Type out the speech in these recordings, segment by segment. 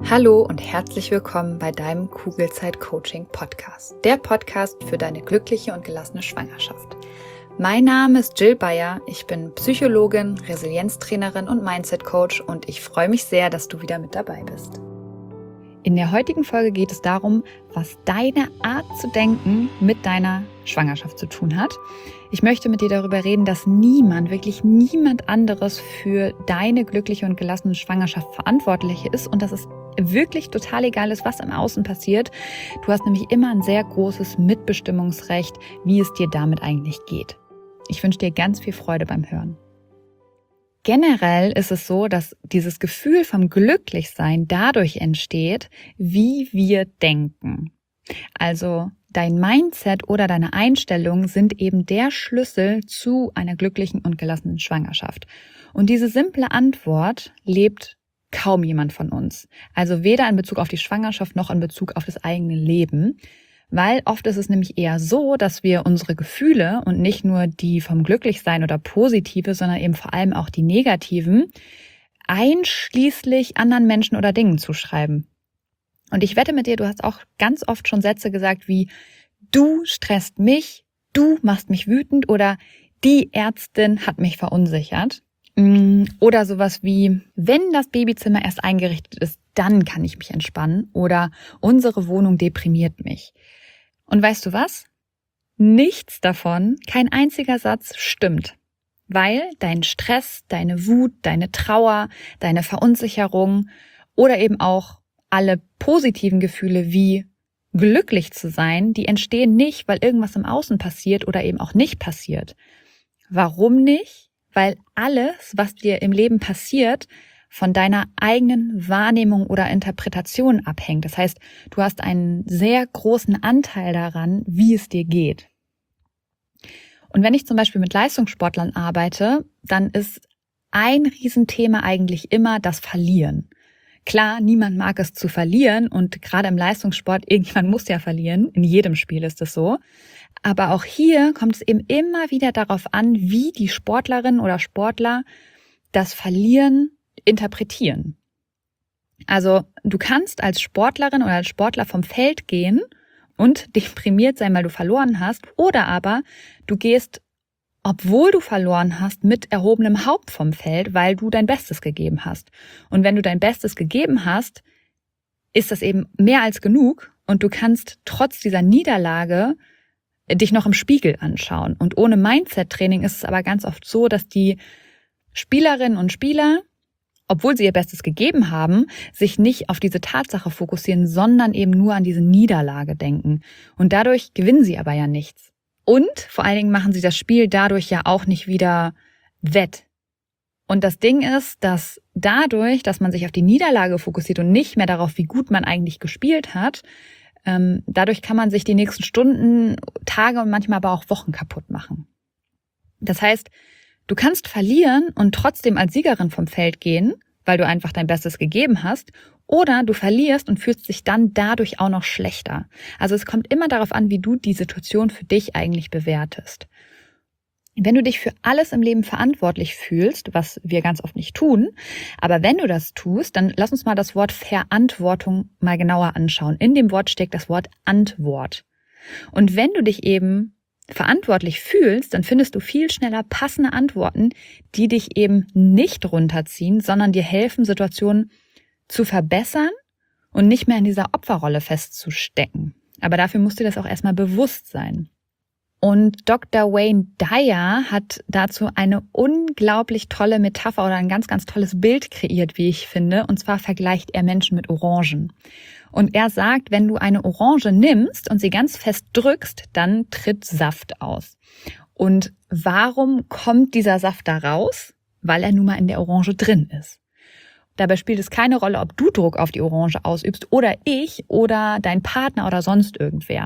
Hallo und herzlich willkommen bei deinem Kugelzeit-Coaching-Podcast, der Podcast für deine glückliche und gelassene Schwangerschaft. Mein Name ist Jill Bayer, ich bin Psychologin, Resilienztrainerin und Mindset-Coach und ich freue mich sehr, dass du wieder mit dabei bist. In der heutigen Folge geht es darum, was deine Art zu denken mit deiner Schwangerschaft zu tun hat. Ich möchte mit dir darüber reden, dass wirklich niemand anderes für deine glückliche und gelassene Schwangerschaft verantwortlich ist und dass es wirklich total egal ist, was im Außen passiert. Du hast nämlich immer ein sehr großes Mitbestimmungsrecht, wie es dir damit eigentlich geht. Ich wünsche dir ganz viel Freude beim Hören. Generell ist es so, dass dieses Gefühl vom Glücklichsein dadurch entsteht, wie wir denken. Also dein Mindset oder deine Einstellung sind eben der Schlüssel zu einer glücklichen und gelassenen Schwangerschaft. Und diese simple Antwort lebt kaum jemand von uns. Also weder in Bezug auf die Schwangerschaft noch in Bezug auf das eigene Leben. Weil oft ist es nämlich eher so, dass wir unsere Gefühle und nicht nur die vom Glücklichsein oder positive, sondern eben vor allem auch die negativen, einschließlich anderen Menschen oder Dingen zuschreiben. Und ich wette mit dir, du hast auch ganz oft schon Sätze gesagt wie: Du stresst mich, du machst mich wütend oder die Ärztin hat mich verunsichert. Oder sowas wie: Wenn das Babyzimmer erst eingerichtet ist, dann kann ich mich entspannen. Oder unsere Wohnung deprimiert mich. Und weißt du was? Nichts davon, kein einziger Satz stimmt. Weil dein Stress, deine Wut, deine Trauer, deine Verunsicherung oder eben auch alle positiven Gefühle wie glücklich zu sein, die entstehen nicht, weil irgendwas im Außen passiert oder eben auch nicht passiert. Warum nicht? Weil alles, was dir im Leben passiert, von deiner eigenen Wahrnehmung oder Interpretation abhängt. Das heißt, du hast einen sehr großen Anteil daran, wie es dir geht. Und wenn ich zum Beispiel mit Leistungssportlern arbeite, dann ist ein Riesenthema eigentlich immer das Verlieren. Klar, niemand mag es zu verlieren und gerade im Leistungssport, irgendjemand muss ja verlieren. In jedem Spiel ist es so. Aber auch hier kommt es eben immer wieder darauf an, wie die Sportlerin oder Sportler das Verlieren interpretieren. Also du kannst als Sportlerin oder als Sportler vom Feld gehen und deprimiert sein, weil du verloren hast, oder aber du gehst, obwohl du verloren hast, mit erhobenem Haupt vom Feld, weil du dein Bestes gegeben hast. Und wenn du dein Bestes gegeben hast, ist das eben mehr als genug und du kannst trotz dieser Niederlage dich noch im Spiegel anschauen. Und ohne Mindset-Training ist es aber ganz oft so, dass die Spielerinnen und Spieler, obwohl sie ihr Bestes gegeben haben, sich nicht auf diese Tatsache fokussieren, sondern eben nur an diese Niederlage denken. Und dadurch gewinnen sie aber ja nichts. Und vor allen Dingen machen sie das Spiel dadurch ja auch nicht wieder wett. Und das Ding ist, dass dadurch, dass man sich auf die Niederlage fokussiert und nicht mehr darauf, wie gut man eigentlich gespielt hat, dadurch kann man sich die nächsten Stunden, Tage und manchmal aber auch Wochen kaputt machen. Das heißt, du kannst verlieren und trotzdem als Siegerin vom Feld gehen, weil du einfach dein Bestes gegeben hast, oder du verlierst und fühlst dich dann dadurch auch noch schlechter. Also es kommt immer darauf an, wie du die Situation für dich eigentlich bewertest. Wenn du dich für alles im Leben verantwortlich fühlst, was wir ganz oft nicht tun, aber wenn du das tust, dann lass uns mal das Wort Verantwortung mal genauer anschauen. In dem Wort steckt das Wort Antwort. Und wenn du dich eben verantwortlich fühlst, dann findest du viel schneller passende Antworten, die dich eben nicht runterziehen, sondern dir helfen, Situationen zu verbessern und nicht mehr in dieser Opferrolle festzustecken. Aber dafür musst dir das auch erstmal bewusst sein. Und Dr. Wayne Dyer hat dazu eine unglaublich tolle Metapher oder ein ganz, ganz tolles Bild kreiert, wie ich finde. Und zwar vergleicht er Menschen mit Orangen. Und er sagt, wenn du eine Orange nimmst und sie ganz fest drückst, dann tritt Saft aus. Und warum kommt dieser Saft da raus? Weil er nun mal in der Orange drin ist. Dabei spielt es keine Rolle, ob du Druck auf die Orange ausübst oder ich oder dein Partner oder sonst irgendwer.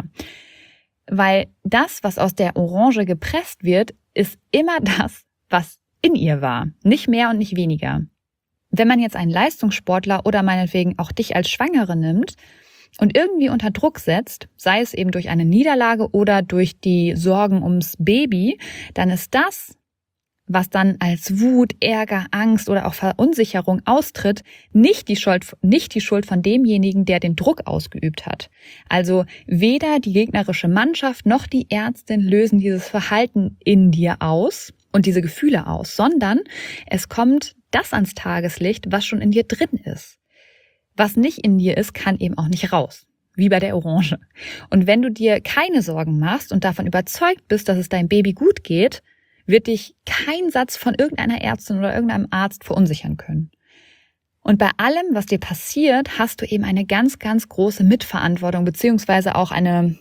Weil das, was aus der Orange gepresst wird, ist immer das, was in ihr war. Nicht mehr und nicht weniger. Wenn man jetzt einen Leistungssportler oder meinetwegen auch dich als Schwangere nimmt und irgendwie unter Druck setzt, sei es eben durch eine Niederlage oder durch die Sorgen ums Baby, dann ist das, was dann als Wut, Ärger, Angst oder auch Verunsicherung austritt, nicht die Schuld von demjenigen, der den Druck ausgeübt hat. Also weder die gegnerische Mannschaft noch die Ärztin lösen dieses Verhalten in dir aus und diese Gefühle aus, sondern es kommt das ans Tageslicht, was schon in dir drin ist. Was nicht in dir ist, kann eben auch nicht raus. Wie bei der Orange. Und wenn du dir keine Sorgen machst und davon überzeugt bist, dass es deinem Baby gut geht, wird dich kein Satz von irgendeiner Ärztin oder irgendeinem Arzt verunsichern können. Und bei allem, was dir passiert, hast du eben eine ganz, ganz große Mitverantwortung beziehungsweise auch ein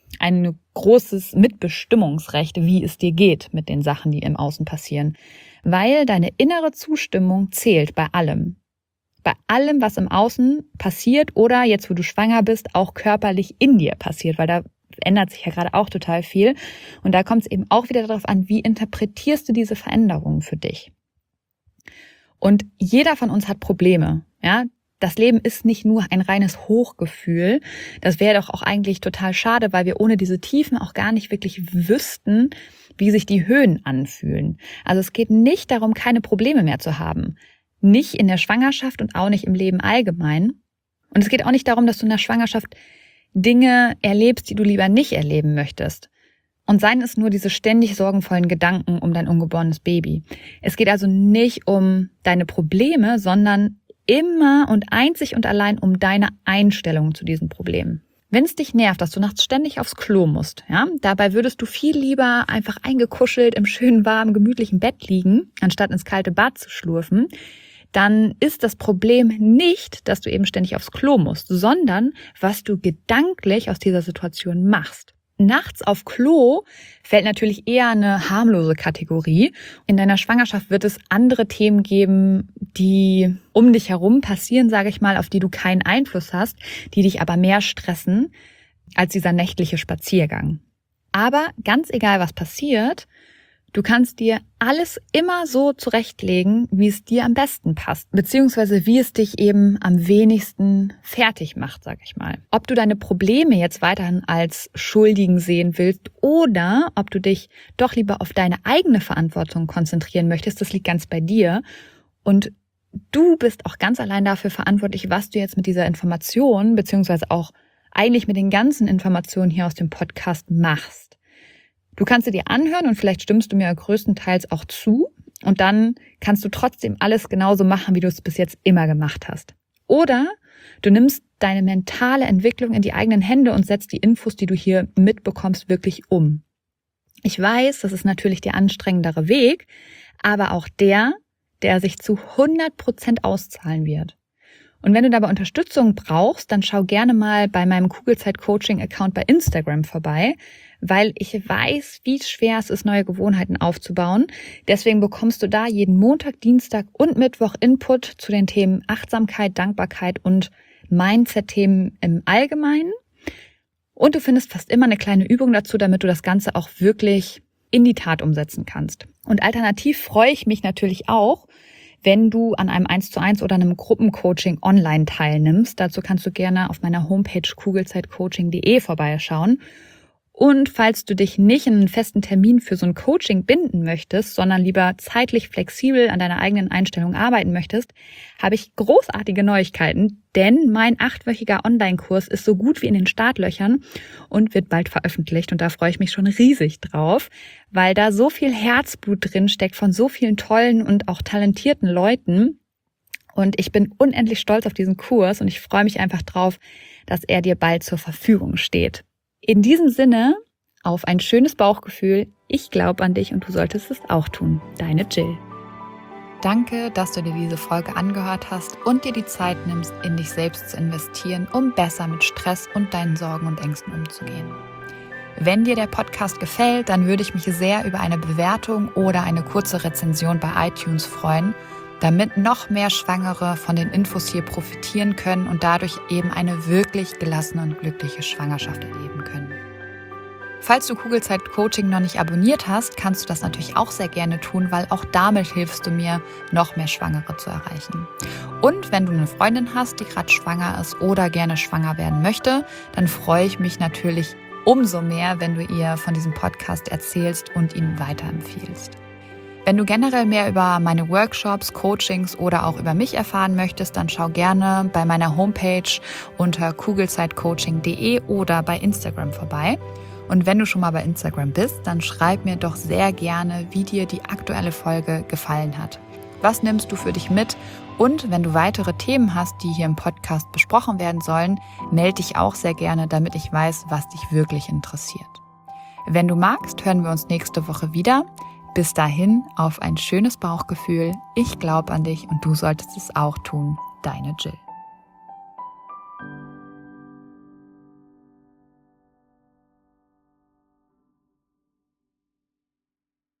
großes Mitbestimmungsrecht, wie es dir geht mit den Sachen, die im Außen passieren. Weil deine innere Zustimmung zählt bei allem. Bei allem, was im Außen passiert oder jetzt, wo du schwanger bist, auch körperlich in dir passiert, weil da ändert sich ja gerade auch total viel. Und da kommt es eben auch wieder darauf an, wie interpretierst du diese Veränderungen für dich? Und jeder von uns hat Probleme, ja. Das Leben ist nicht nur ein reines Hochgefühl. Das wäre doch auch eigentlich total schade, weil wir ohne diese Tiefen auch gar nicht wirklich wüssten, wie sich die Höhen anfühlen. Also es geht nicht darum, keine Probleme mehr zu haben. Nicht in der Schwangerschaft und auch nicht im Leben allgemein. Und es geht auch nicht darum, dass du in der Schwangerschaft Dinge erlebst, die du lieber nicht erleben möchtest. Und seien es nur diese ständig sorgenvollen Gedanken um dein ungeborenes Baby. Es geht also nicht um deine Probleme, sondern immer und einzig und allein um deine Einstellung zu diesen Problemen. Wenn es dich nervt, dass du nachts ständig aufs Klo musst, ja, dabei würdest du viel lieber einfach eingekuschelt im schönen, warmen, gemütlichen Bett liegen, anstatt ins kalte Bad zu schlurfen, dann ist das Problem nicht, dass du eben ständig aufs Klo musst, sondern was du gedanklich aus dieser Situation machst. Nachts auf Klo fällt natürlich eher eine harmlose Kategorie. In deiner Schwangerschaft wird es andere Themen geben, die um dich herum passieren, sage ich mal, auf die du keinen Einfluss hast, die dich aber mehr stressen als dieser nächtliche Spaziergang. Aber ganz egal, was passiert, du kannst dir alles immer so zurechtlegen, wie es dir am besten passt, beziehungsweise wie es dich eben am wenigsten fertig macht, sag ich mal. Ob du deine Probleme jetzt weiterhin als Schuldigen sehen willst oder ob du dich doch lieber auf deine eigene Verantwortung konzentrieren möchtest, das liegt ganz bei dir. Und du bist auch ganz allein dafür verantwortlich, was du jetzt mit dieser Information, beziehungsweise auch eigentlich mit den ganzen Informationen hier aus dem Podcast machst. Du kannst sie dir anhören und vielleicht stimmst du mir größtenteils auch zu und dann kannst du trotzdem alles genauso machen, wie du es bis jetzt immer gemacht hast. Oder du nimmst deine mentale Entwicklung in die eigenen Hände und setzt die Infos, die du hier mitbekommst, wirklich um. Ich weiß, das ist natürlich der anstrengendere Weg, aber auch der sich zu 100% auszahlen wird. Und wenn du dabei Unterstützung brauchst, dann schau gerne mal bei meinem Kugelzeit-Coaching-Account bei Instagram vorbei, weil ich weiß, wie schwer es ist, neue Gewohnheiten aufzubauen. Deswegen bekommst du da jeden Montag, Dienstag und Mittwoch Input zu den Themen Achtsamkeit, Dankbarkeit und Mindset-Themen im Allgemeinen. Und du findest fast immer eine kleine Übung dazu, damit du das Ganze auch wirklich in die Tat umsetzen kannst. Und alternativ freue ich mich natürlich auch, wenn du an einem 1:1 oder einem Gruppencoaching online teilnimmst. Dazu kannst du gerne auf meiner Homepage kugelzeitcoaching.de vorbeischauen. Und falls du dich nicht in einen festen Termin für so ein Coaching binden möchtest, sondern lieber zeitlich flexibel an deiner eigenen Einstellung arbeiten möchtest, habe ich großartige Neuigkeiten, denn mein 8-wöchiger Online-Kurs ist so gut wie in den Startlöchern und wird bald veröffentlicht. Und da freue ich mich schon riesig drauf, weil da so viel Herzblut drin steckt von so vielen tollen und auch talentierten Leuten. Und ich bin unendlich stolz auf diesen Kurs und ich freue mich einfach drauf, dass er dir bald zur Verfügung steht. In diesem Sinne, auf ein schönes Bauchgefühl. Ich glaube an dich und du solltest es auch tun. Deine Jill. Danke, dass du dir diese Folge angehört hast und dir die Zeit nimmst, in dich selbst zu investieren, um besser mit Stress und deinen Sorgen und Ängsten umzugehen. Wenn dir der Podcast gefällt, dann würde ich mich sehr über eine Bewertung oder eine kurze Rezension bei iTunes freuen, damit noch mehr Schwangere von den Infos hier profitieren können und dadurch eben eine wirklich gelassene und glückliche Schwangerschaft erleben können. Falls du Kugelzeit Coaching noch nicht abonniert hast, kannst du das natürlich auch sehr gerne tun, weil auch damit hilfst du mir, noch mehr Schwangere zu erreichen. Und wenn du eine Freundin hast, die gerade schwanger ist oder gerne schwanger werden möchte, dann freue ich mich natürlich umso mehr, wenn du ihr von diesem Podcast erzählst und ihn weiterempfiehlst. Wenn du generell mehr über meine Workshops, Coachings oder auch über mich erfahren möchtest, dann schau gerne bei meiner Homepage unter kugelzeitcoaching.de oder bei Instagram vorbei. Und wenn du schon mal bei Instagram bist, dann schreib mir doch sehr gerne, wie dir die aktuelle Folge gefallen hat. Was nimmst du für dich mit? Und wenn du weitere Themen hast, die hier im Podcast besprochen werden sollen, melde dich auch sehr gerne, damit ich weiß, was dich wirklich interessiert. Wenn du magst, hören wir uns nächste Woche wieder. Bis dahin auf ein schönes Bauchgefühl. Ich glaube an dich und du solltest es auch tun. Deine Jill.